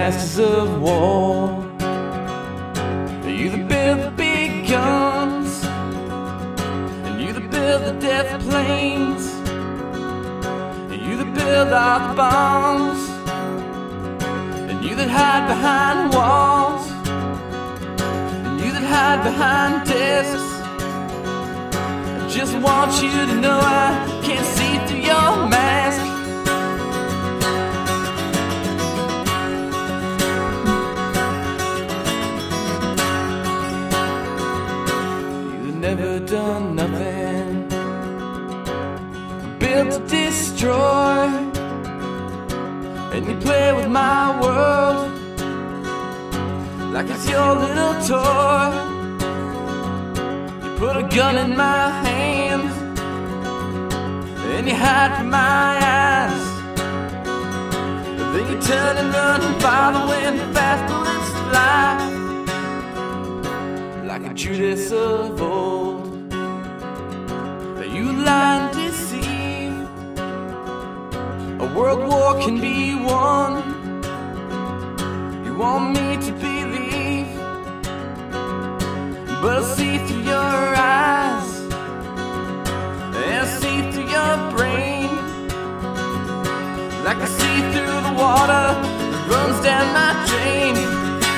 masters of war. You that build the big guns, and you that build the death planes, and you that build all the bombs, and you that hide behind walls, and you that hide behind desks. I just want you to know I can't see through your mask. Never done nothing, built to destroy, and you play with my world like it's your little toy. You put a gun in my hand, and you hide from my eyes, and then you turn and run and follow when fast bullets fly. Like a Judas of old, you lie and deceive. A world war can be won. You want me to believe, but I see through your eyes, and I see through your brain, like I see through the water that runs down my drain.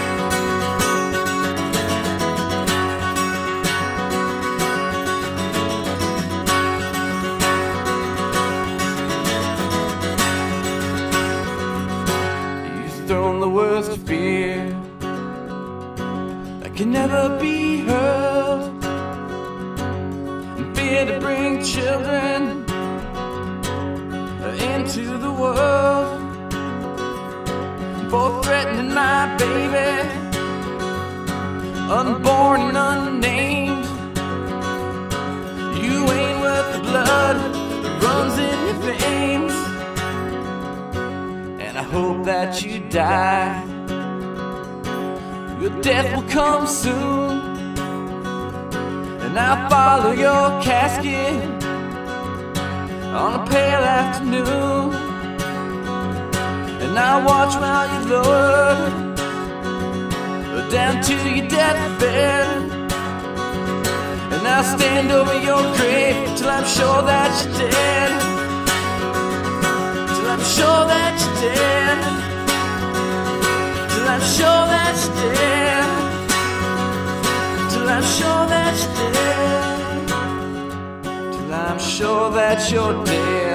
Thrown the worst fear that can never be heard, and fear to bring children into the world, for threatening my baby, unborn and unnamed. You ain't worth the blood that runs in your veins. I hope that you die. Your death will come soon, and I'll follow your casket on a pale afternoon, and I'll watch while you lower down to your deathbed, and I'll stand over your grave till I'm sure that you're dead. I'm sure that you're dead, till I'm sure that you're dead, till I'm sure that you're dead, till I'm sure that you're dead.